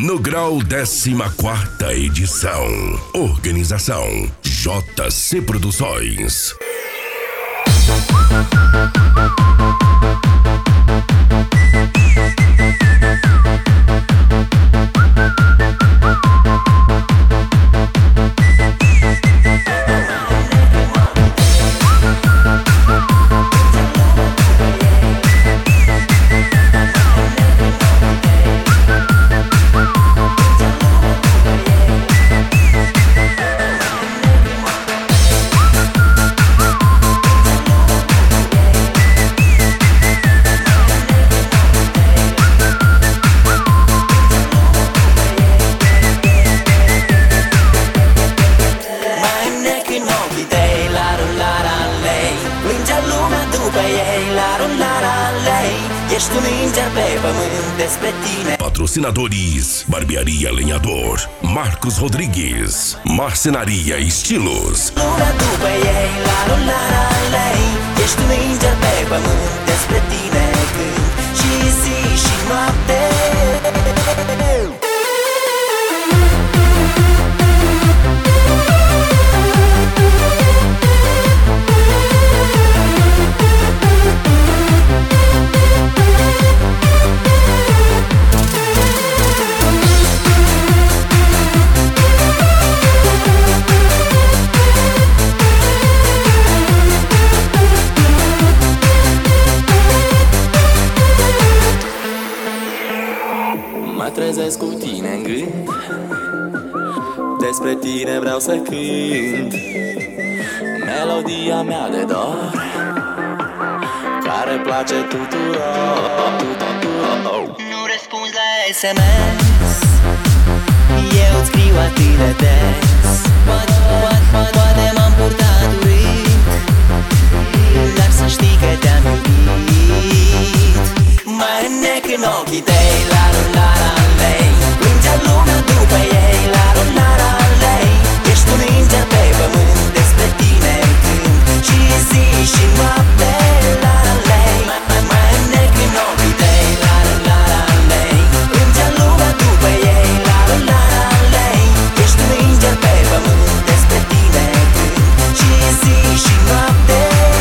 No Grau 14ª edição. Organização JC Produções. Ești un înger pe pământ, despre tine. Patrocinadores: Barbearia Lenhador, Marcos Rodrigues, Marcenaria Estilos. Lumea după ei, la-la-la-lei. Ești un înger pe pământ, despre tine cânt și zi și noapte. Mă trezesc cu tine în gând, despre tine vreau să cânt melodia mea de dor, care place tuturor. Nu răspunzi la SMS, eu îți scriu atât de des. Poate m-am purtat urât, dar să știi că te-am iubit. Mă înnec în ochii tăi, la-la-la-lei. Plânge lumea după ei, la-la-la-lei. Ești un înger pe pământ, despre tine cânt și zi și noapte, la-la-lei. Mă înnec în ochii tăi, la-la-la-lei. Plânge lumea după ei, la-la-la-lei. Ești un înger pe pământ, despre tine cânt și zi și noapte.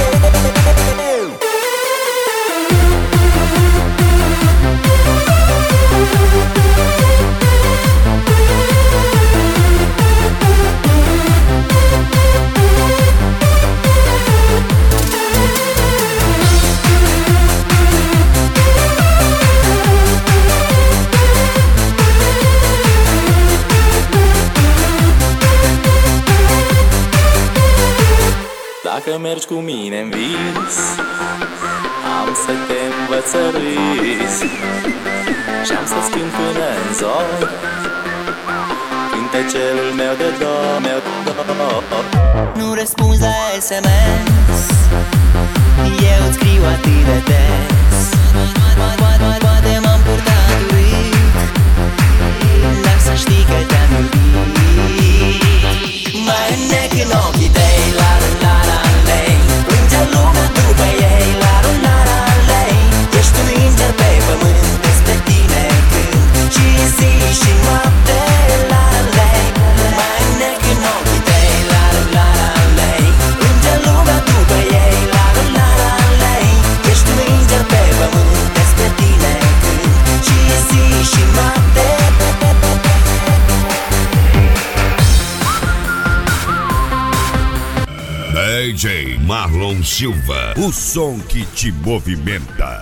Dacă mergi cu mine în vis, am să te învăț să râzi și-am să-ți cânt până în zori cântecelul meu de dor. Nu răspunzi la SMS, eu îți scriu atât de des. Poate m-am purtat urât, dar să știi că te-am iubit. Mă înnec în ochii tăi, la-la-la-lei. Plânge lumea după ei, la-la-la-lei. Ești un înger pe pământ, despre tine cânt și zi și noapte, la-la-lei. Mă înnec în ochii tăi, la-la-la-lei. Plânge lumea după ei, la-la-la-lei. Ești un înger pe pământ, despre tine cânt și zi și noapte. DJ Marlon Silva, o som que te movimenta.